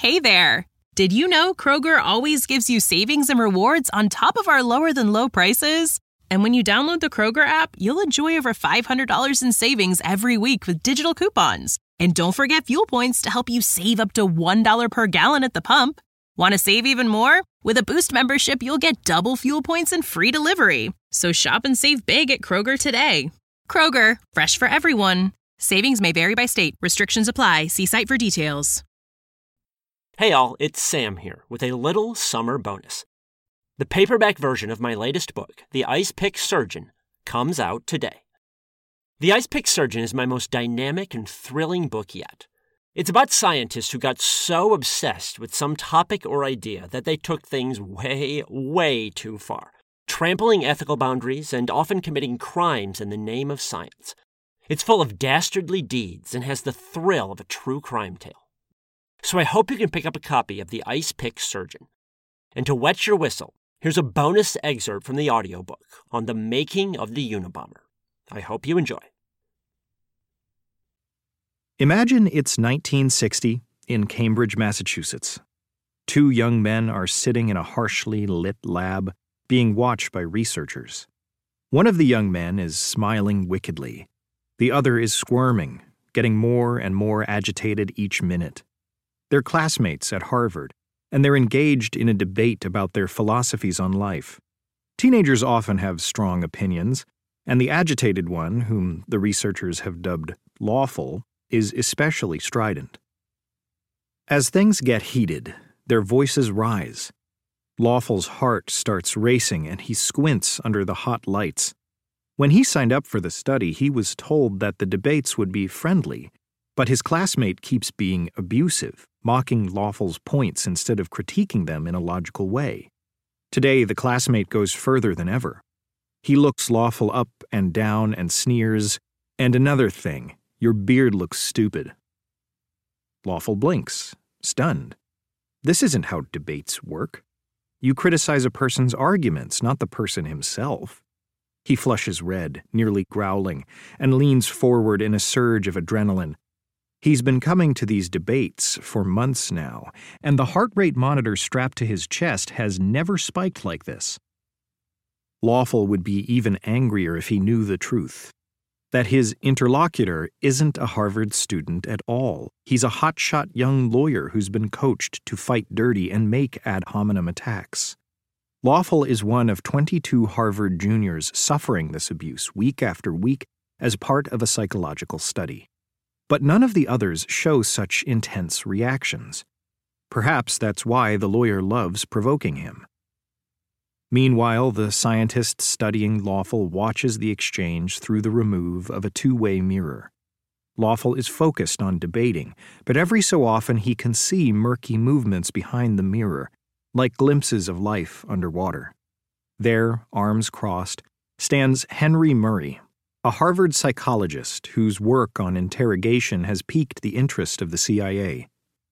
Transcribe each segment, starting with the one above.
Hey there! Did you know Kroger always gives you savings and rewards on top of our lower-than-low prices? And when you download the Kroger app, you'll enjoy over $500 in savings every week with digital coupons. And don't forget fuel points to help you save up to $1 per gallon at the pump. Want to save even more? With a Boost membership, you'll get double fuel points and free delivery. So shop and save big at Kroger today. Kroger, fresh for everyone. Savings may vary by state. Restrictions apply. See site for details. Hey all, it's Sam here with a little summer bonus. The paperback version of my latest book, The Ice Pick Surgeon, comes out today. The Ice Pick Surgeon is my most dynamic and thrilling book yet. It's about scientists who got so obsessed with some topic or idea that they took things way, way too far, trampling ethical boundaries and often committing crimes in the name of science. It's full of dastardly deeds and has the thrill of a true crime tale. So I hope you can pick up a copy of The Ice Pick Surgeon. And to wet your whistle, here's a bonus excerpt from the audiobook on the making of the Unabomber. I hope you enjoy. Imagine it's 1960 in Cambridge, Massachusetts. Two young men are sitting in a harshly lit lab, being watched by researchers. One of the young men is smiling wickedly. The other is squirming, getting more and more agitated each minute. They're classmates at Harvard, and they're engaged in a debate about their philosophies on life. Teenagers often have strong opinions, and the agitated one, whom the researchers have dubbed lawful, is especially strident. As things get heated, their voices rise. Lawful's heart starts racing, and he squints under the hot lights. When he signed up for the study, he was told that the debates would be friendly, but his classmate keeps being abusive, mocking Lawful's points instead of critiquing them in a logical way. Today, the classmate goes further than ever. He looks Lawful up and down and sneers, "And another thing, your beard looks stupid." Lawful blinks, stunned. This isn't how debates work. You criticize a person's arguments, not the person himself. He flushes red, nearly growling, and leans forward in a surge of adrenaline. He's been coming to these debates for months now, and the heart rate monitor strapped to his chest has never spiked like this. Lawful would be even angrier if he knew the truth. That his interlocutor isn't a Harvard student at all. He's a hotshot young lawyer who's been coached to fight dirty and make ad hominem attacks. Lawful is one of 22 Harvard juniors suffering this abuse week after week as part of a psychological study. But none of the others show such intense reactions. Perhaps that's why the lawyer loves provoking him. Meanwhile, the scientist studying Lawful watches the exchange through the remove of a two-way mirror. Lawful is focused on debating, but every so often he can see murky movements behind the mirror, like glimpses of life underwater. There, arms crossed, stands Henry Murray, a Harvard psychologist whose work on interrogation has piqued the interest of the CIA.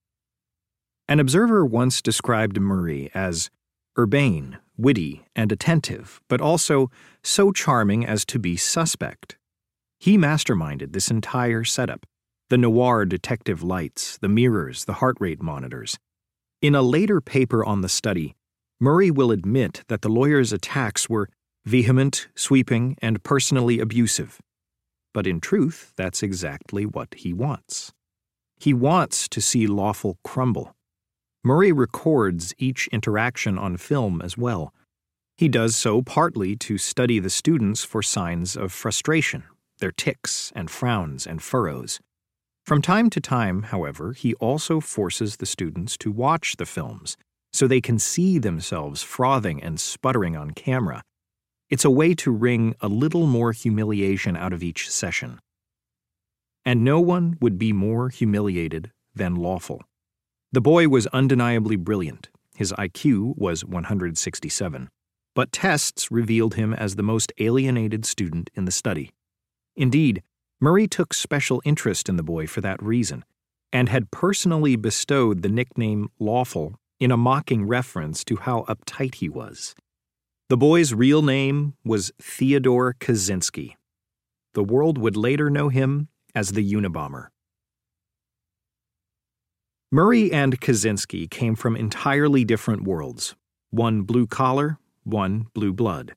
An observer once described Murray as urbane, witty, and attentive, but also so charming as to be suspect. He masterminded this entire setup, the noir detective lights, the mirrors, the heart rate monitors. In a later paper on the study, Murray will admit that the lawyer's attacks were vehement, sweeping, and personally abusive. But in truth, that's exactly what he wants. He wants to see Lawful crumble. Murray records each interaction on film as well. He does so partly to study the students for signs of frustration, their tics and frowns and furrows. From time to time, however, he also forces the students to watch the films so they can see themselves frothing and sputtering on camera. It's a way to wring a little more humiliation out of each session. And no one would be more humiliated than Lawful. The boy was undeniably brilliant. His IQ was 167, but tests revealed him as the most alienated student in the study. Indeed, Murray took special interest in the boy for that reason, and had personally bestowed the nickname Lawful in a mocking reference to how uptight he was. The boy's real name was Theodore Kaczynski. The world would later know him as the Unabomber. Murray and Kaczynski came from entirely different worlds, one blue collar, one blue blood.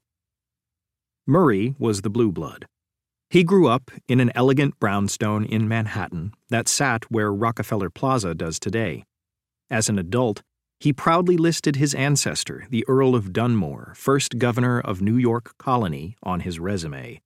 Murray was the blue blood. He grew up in an elegant brownstone in Manhattan that sat where Rockefeller Plaza does today. As an adult, he proudly listed his ancestor, the Earl of Dunmore, first governor of New York Colony, on his resume.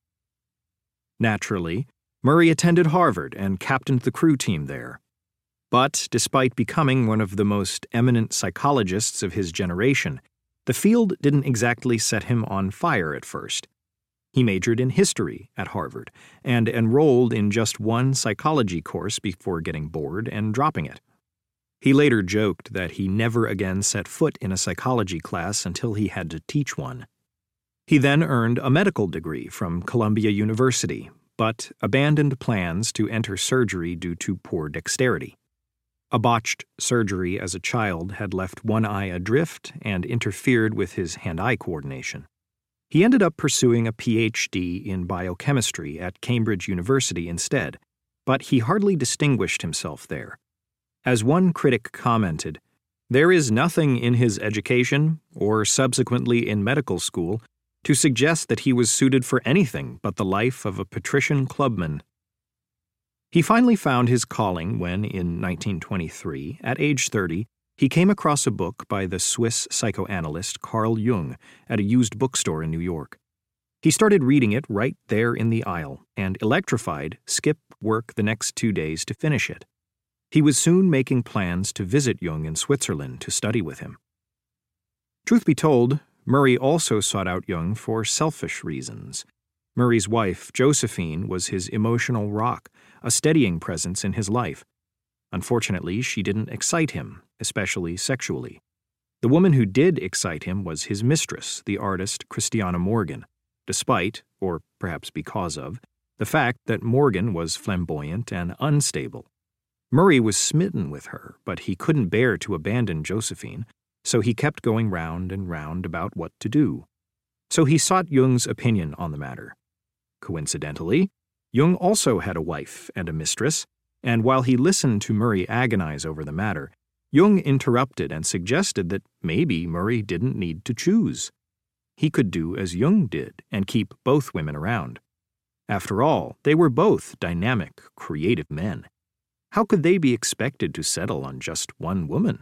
Naturally, Murray attended Harvard and captained the crew team there. But despite becoming one of the most eminent psychologists of his generation, the field didn't exactly set him on fire at first. He majored in history at Harvard and enrolled in just one psychology course before getting bored and dropping it. He later joked that he never again set foot in a psychology class until he had to teach one. He then earned a medical degree from Columbia University, but abandoned plans to enter surgery due to poor dexterity. A botched surgery as a child had left one eye adrift and interfered with his hand-eye coordination. He ended up pursuing a PhD in biochemistry at Cambridge University instead, but he hardly distinguished himself there. As one critic commented, "There is nothing in his education, or subsequently in medical school, to suggest that he was suited for anything but the life of a patrician clubman." He finally found his calling when, in 1923, at age 30, he came across a book by the Swiss psychoanalyst Carl Jung at a used bookstore in New York. He started reading it right there in the aisle and, electrified, skipped work the next 2 days to finish it. He was soon making plans to visit Jung in Switzerland to study with him. Truth be told, Murray also sought out Jung for selfish reasons. Murray's wife, Josephine, was his emotional rock, a steadying presence in his life. Unfortunately, she didn't excite him, especially sexually. The woman who did excite him was his mistress, the artist Christiana Morgan, despite, or perhaps because of, the fact that Morgan was flamboyant and unstable. Murray was smitten with her, but he couldn't bear to abandon Josephine, so he kept going round and round about what to do. So he sought Jung's opinion on the matter. Coincidentally, Jung also had a wife and a mistress, and while he listened to Murray agonize over the matter, Jung interrupted and suggested that maybe Murray didn't need to choose. He could do as Jung did and keep both women around. After all, they were both dynamic, creative men. How could they be expected to settle on just one woman?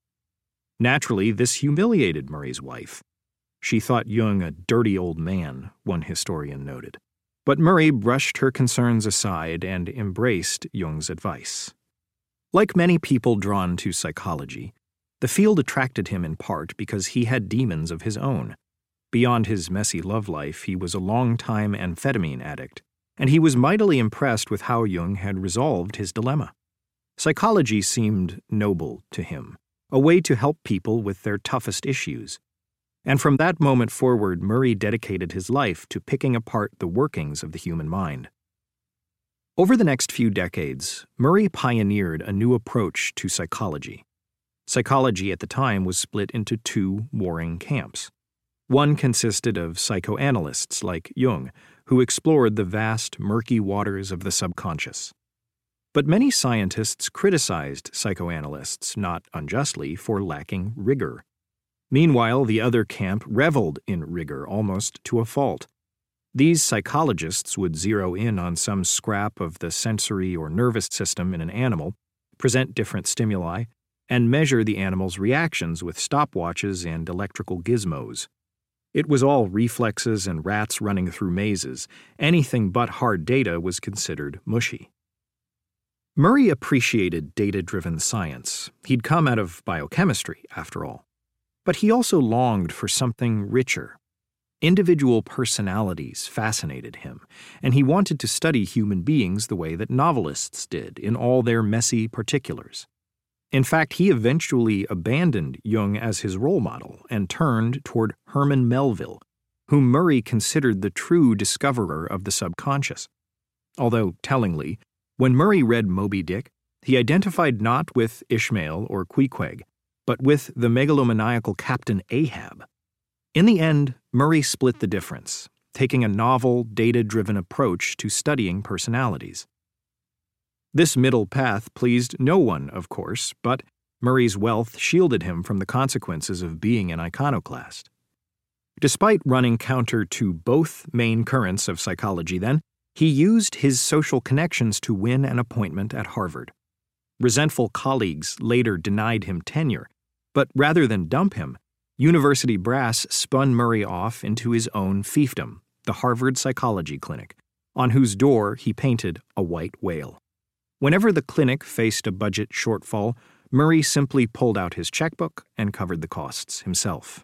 Naturally, this humiliated Murray's wife. She thought Jung a dirty old man, one historian noted. But Murray brushed her concerns aside and embraced Jung's advice. Like many people drawn to psychology, the field attracted him in part because he had demons of his own. Beyond his messy love life, he was a long-time amphetamine addict, and he was mightily impressed with how Jung had resolved his dilemma. Psychology seemed noble to him, a way to help people with their toughest issues. And from that moment forward, Murray dedicated his life to picking apart the workings of the human mind. Over the next few decades, Murray pioneered a new approach to psychology. Psychology at the time was split into two warring camps. One consisted of psychoanalysts like Jung, who explored the vast, murky waters of the subconscious. But many scientists criticized psychoanalysts, not unjustly, for lacking rigor. Meanwhile, the other camp reveled in rigor almost to a fault. These psychologists would zero in on some scrap of the sensory or nervous system in an animal, present different stimuli, and measure the animal's reactions with stopwatches and electrical gizmos. It was all reflexes and rats running through mazes. Anything but hard data was considered mushy. Murray appreciated data-driven science. He'd come out of biochemistry, after all. But he also longed for something richer. Individual personalities fascinated him, and he wanted to study human beings the way that novelists did, in all their messy particulars. In fact, he eventually abandoned Jung as his role model and turned toward Herman Melville, whom Murray considered the true discoverer of the subconscious. Although, tellingly, when Murray read Moby Dick, he identified not with Ishmael or Queequeg, but with the megalomaniacal Captain Ahab. In the end, Murray split the difference, taking a novel, data-driven approach to studying personalities. This middle path pleased no one, of course, but Murray's wealth shielded him from the consequences of being an iconoclast. Despite running counter to both main currents of psychology then, he used his social connections to win an appointment at Harvard. Resentful colleagues later denied him tenure, but rather than dump him, university brass spun Murray off into his own fiefdom, the Harvard Psychology Clinic, on whose door he painted a white whale. Whenever the clinic faced a budget shortfall, Murray simply pulled out his checkbook and covered the costs himself.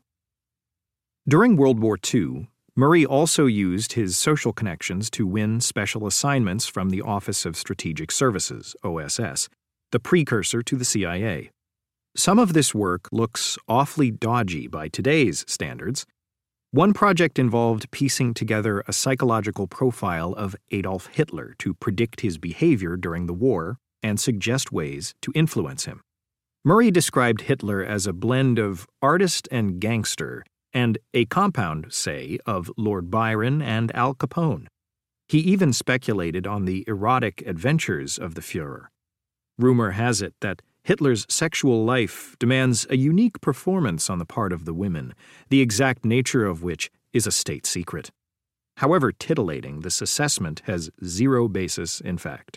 During World War II, Murray also used his social connections to win special assignments from the Office of Strategic Services, OSS, the precursor to the CIA. Some of this work looks awfully dodgy by today's standards. One project involved piecing together a psychological profile of Adolf Hitler to predict his behavior during the war and suggest ways to influence him. Murray described Hitler as a blend of artist and gangster, and a compound, say, of Lord Byron and Al Capone. He even speculated on the erotic adventures of the Führer. Rumor has it that Hitler's sexual life demands a unique performance on the part of the women, the exact nature of which is a state secret. However titillating, this assessment has zero basis in fact.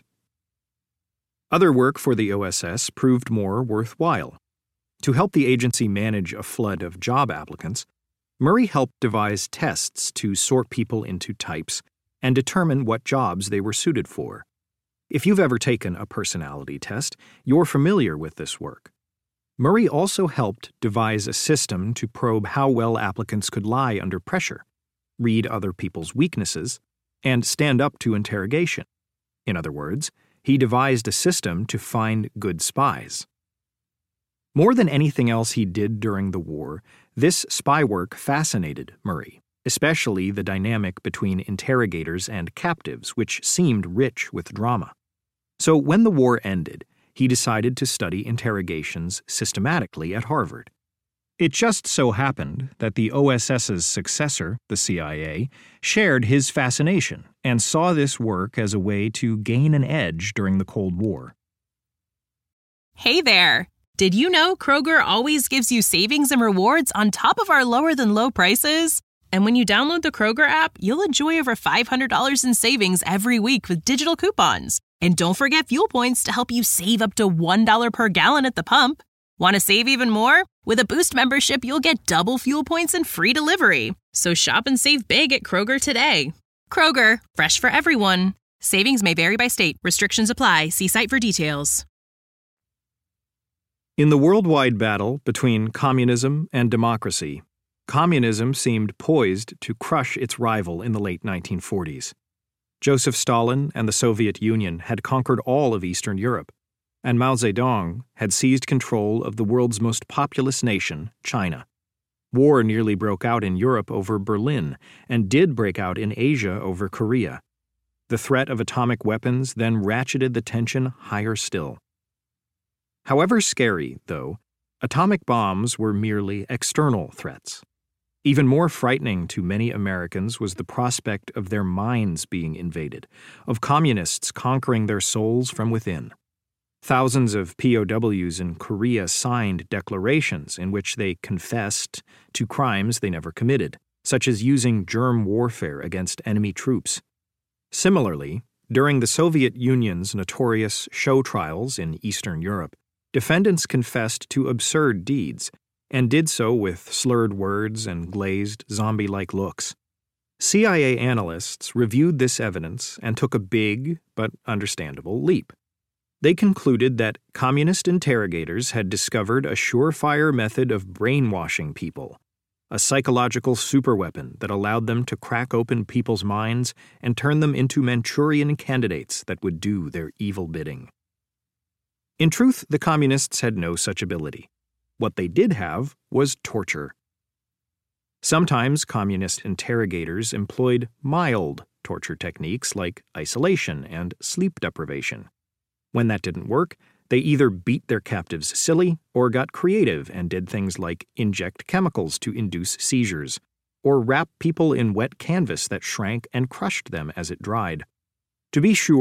Other work for the OSS proved more worthwhile. To help the agency manage a flood of job applicants, Murray helped devise tests to sort people into types and determine what jobs they were suited for. If you've ever taken a personality test, you're familiar with this work. Murray also helped devise a system to probe how well applicants could lie under pressure, read other people's weaknesses, and stand up to interrogation. In other words, he devised a system to find good spies. More than anything else he did during the war, this spy work fascinated Murray, especially the dynamic between interrogators and captives, which seemed rich with drama. So when the war ended, he decided to study interrogations systematically at Harvard. It just so happened that the OSS's successor, the CIA, shared his fascination and saw this work as a way to gain an edge during the Cold War. Hey there! Did you know Kroger always gives you savings and rewards on top of our lower-than-low prices? And when you download the Kroger app, you'll enjoy over $500 in savings every week with digital coupons. And don't forget fuel points to help you save up to $1 per gallon at the pump. Want to save even more? With a Boost membership, you'll get double fuel points and free delivery. So shop and save big at Kroger today. Kroger, fresh for everyone. Savings may vary by state. Restrictions apply. See site for details. In the worldwide battle between communism and democracy, communism seemed poised to crush its rival in the late 1940s. Joseph Stalin and the Soviet Union had conquered all of Eastern Europe, and Mao Zedong had seized control of the world's most populous nation, China. War nearly broke out in Europe over Berlin, and did break out in Asia over Korea. The threat of atomic weapons then ratcheted the tension higher still. However scary, though, atomic bombs were merely external threats. Even more frightening to many Americans was the prospect of their minds being invaded, of communists conquering their souls from within. Thousands of POWs in Korea signed declarations in which they confessed to crimes they never committed, such as using germ warfare against enemy troops. Similarly, during the Soviet Union's notorious show trials in Eastern Europe, defendants confessed to absurd deeds, and did so with slurred words and glazed, zombie-like looks. CIA analysts reviewed this evidence and took a big, but understandable, leap. They concluded that communist interrogators had discovered a surefire method of brainwashing people, a psychological superweapon that allowed them to crack open people's minds and turn them into Manchurian candidates that would do their evil bidding. In truth, the communists had no such ability. What they did have was torture. Sometimes communist interrogators employed mild torture techniques like isolation and sleep deprivation. When that didn't work, they either beat their captives silly or got creative and did things like inject chemicals to induce seizures, or wrap people in wet canvas that shrank and crushed them as it dried. To be sure,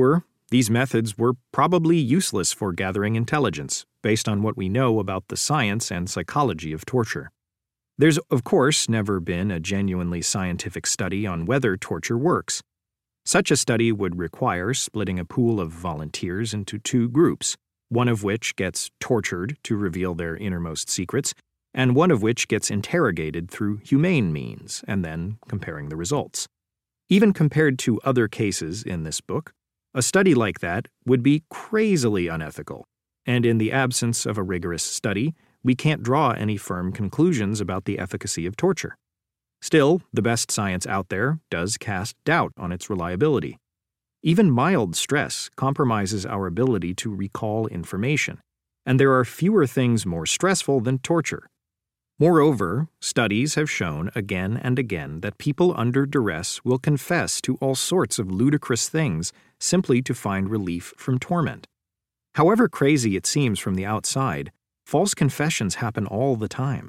these methods were probably useless for gathering intelligence, based on what we know about the science and psychology of torture. There's, of course, never been a genuinely scientific study on whether torture works. Such a study would require splitting a pool of volunteers into two groups, one of which gets tortured to reveal their innermost secrets, and one of which gets interrogated through humane means, and then comparing the results. Even compared to other cases in this book, a study like that would be crazily unethical, and in the absence of a rigorous study, we can't draw any firm conclusions about the efficacy of torture. Still, the best science out there does cast doubt on its reliability. Even mild stress compromises our ability to recall information, and there are fewer things more stressful than torture. Moreover, studies have shown again and again that people under duress will confess to all sorts of ludicrous things simply to find relief from torment. However crazy it seems from the outside, false confessions happen all the time.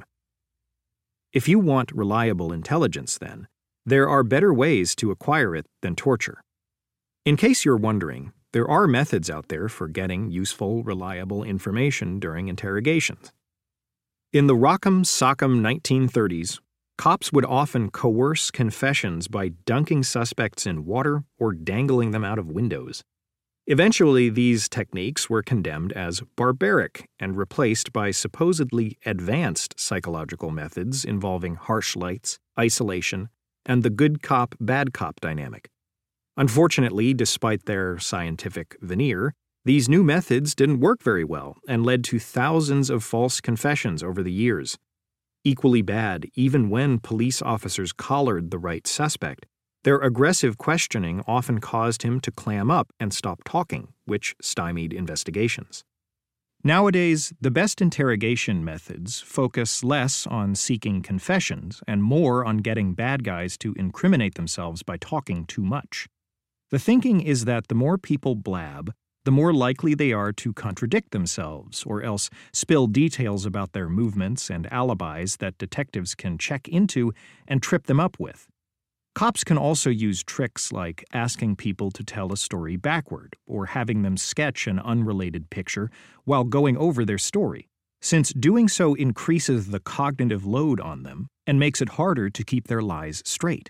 If you want reliable intelligence, then, there are better ways to acquire it than torture. In case you're wondering, there are methods out there for getting useful, reliable information during interrogations. In the Rock'em Sock'em 1930s, cops would often coerce confessions by dunking suspects in water or dangling them out of windows. Eventually, these techniques were condemned as barbaric and replaced by supposedly advanced psychological methods involving harsh lights, isolation, and the good cop, bad cop dynamic. Unfortunately, despite their scientific veneer, these new methods didn't work very well and led to thousands of false confessions over the years. Equally bad, even when police officers collared the right suspect, their aggressive questioning often caused him to clam up and stop talking, which stymied investigations. Nowadays, the best interrogation methods focus less on seeking confessions and more on getting bad guys to incriminate themselves by talking too much. The thinking is that the more people blab, the more likely they are to contradict themselves or else spill details about their movements and alibis that detectives can check into and trip them up with. Cops can also use tricks like asking people to tell a story backward or having them sketch an unrelated picture while going over their story, since doing so increases the cognitive load on them and makes it harder to keep their lies straight.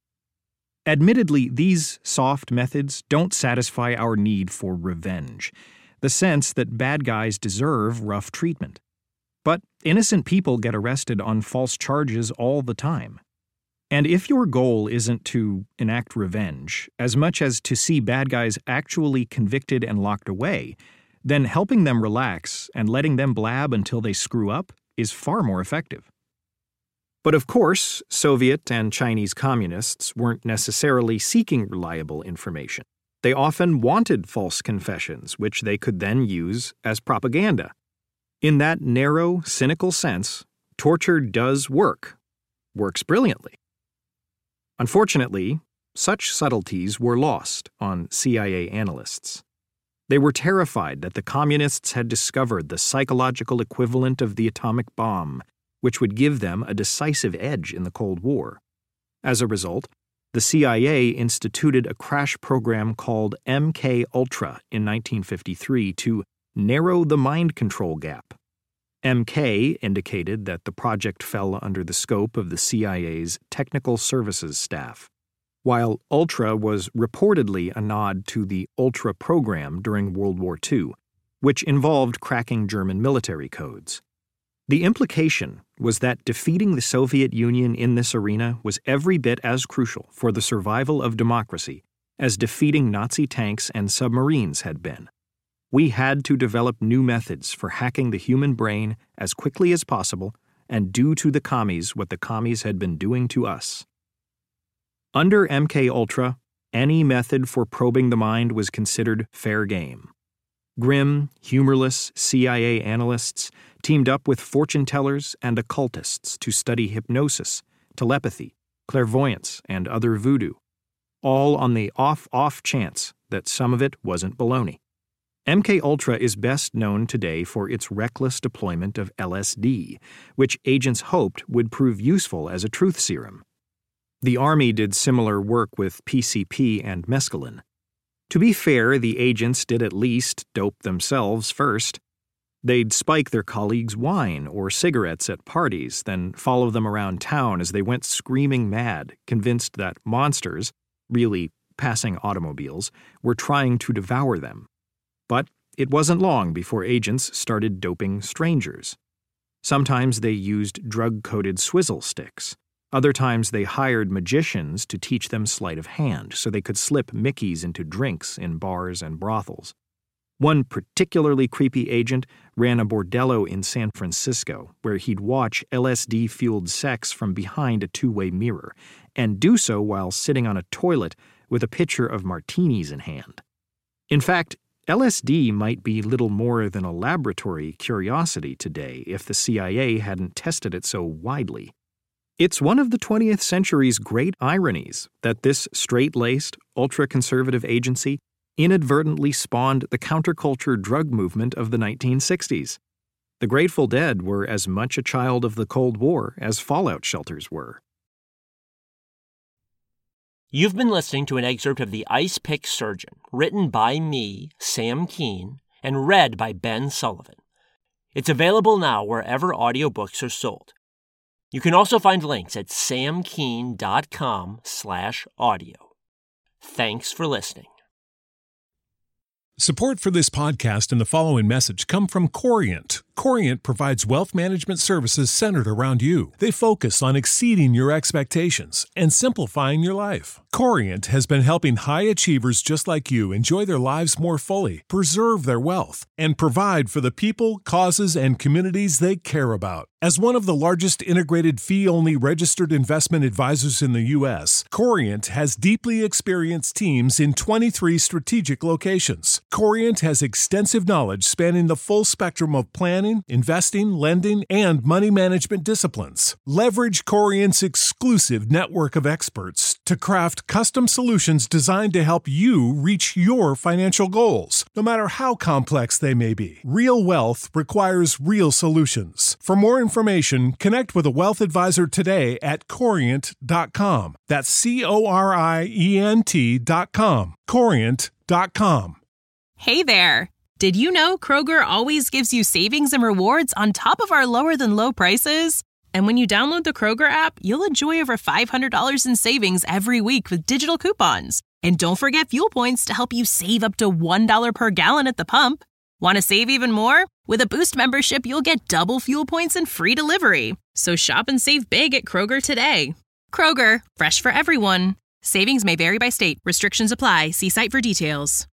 Admittedly, these soft methods don't satisfy our need for revenge, the sense that bad guys deserve rough treatment. But innocent people get arrested on false charges all the time. And if your goal isn't to enact revenge, as much as to see bad guys actually convicted and locked away, then helping them relax and letting them blab until they screw up is far more effective. But of course, Soviet and Chinese communists weren't necessarily seeking reliable information. They often wanted false confessions, which they could then use as propaganda. In that narrow, cynical sense, torture does works brilliantly. Unfortunately, such subtleties were lost on CIA analysts. They were terrified that the communists had discovered the psychological equivalent of the atomic bomb, which would give them a decisive edge in the Cold War. As a result, the CIA instituted a crash program called MK-Ultra in 1953 to narrow the mind control gap. MK indicated that the project fell under the scope of the CIA's technical services staff, while Ultra was reportedly a nod to the Ultra program during World War II, which involved cracking German military codes. The implication was that defeating the Soviet Union in this arena was every bit as crucial for the survival of democracy as defeating Nazi tanks and submarines had been. We had to develop new methods for hacking the human brain as quickly as possible and do to the commies what the commies had been doing to us. Under MK-Ultra, any method for probing the mind was considered fair game. Grim, humorless CIA analysts teamed up with fortune tellers and occultists to study hypnosis, telepathy, clairvoyance, and other voodoo, all on the off chance that some of it wasn't baloney. MK-Ultra is best known today for its reckless deployment of LSD, which agents hoped would prove useful as a truth serum. The Army did similar work with PCP and mescaline. To be fair, the agents did at least dope themselves first. They'd spike their colleagues' wine or cigarettes at parties, then follow them around town as they went screaming mad, convinced that monsters, really passing automobiles, were trying to devour them. But it wasn't long before agents started doping strangers. Sometimes they used drug-coated swizzle sticks. Other times they hired magicians to teach them sleight of hand so they could slip Mickeys into drinks in bars and brothels. One particularly creepy agent ran a bordello in San Francisco where he'd watch LSD-fueled sex from behind a two-way mirror, and do so while sitting on a toilet with a pitcher of martinis in hand. In fact, LSD might be little more than a laboratory curiosity today if the CIA hadn't tested it so widely. It's one of the 20th century's great ironies that this straight-laced, ultra-conservative agency inadvertently spawned the counterculture drug movement of the 1960s. The Grateful Dead were as much a child of the Cold War as fallout shelters were. You've been listening to an excerpt of The Ice Pick Surgeon, written by me, Sam Keene, and read by Ben Sullivan. It's available now wherever audiobooks are sold. You can also find links at samkeene.com/audio. Thanks for listening. Support for this podcast and the following message come from Corient. Corient provides wealth management services centered around you. They focus on exceeding your expectations and simplifying your life. Corient has been helping high achievers just like you enjoy their lives more fully, preserve their wealth, and provide for the people, causes, and communities they care about. As one of the largest integrated fee-only registered investment advisors in the U.S., Corient has deeply experienced teams in 23 strategic locations. Corient has extensive knowledge spanning the full spectrum of planning, investing, lending, and money management disciplines. Leverage Corient's exclusive network of experts to craft custom solutions designed to help you reach your financial goals, no matter how complex they may be. Real wealth requires real solutions. For more information, connect with a wealth advisor today at Corient.com. That's Corient.com. Corient.com. Hey there! Did you know Kroger always gives you savings and rewards on top of our lower-than-low prices? And when you download the Kroger app, you'll enjoy over $500 in savings every week with digital coupons. And don't forget fuel points to help you save up to $1 per gallon at the pump. Want to save even more? With a Boost membership, you'll get double fuel points and free delivery. So shop and save big at Kroger today. Kroger, fresh for everyone. Savings may vary by state. Restrictions apply. See site for details.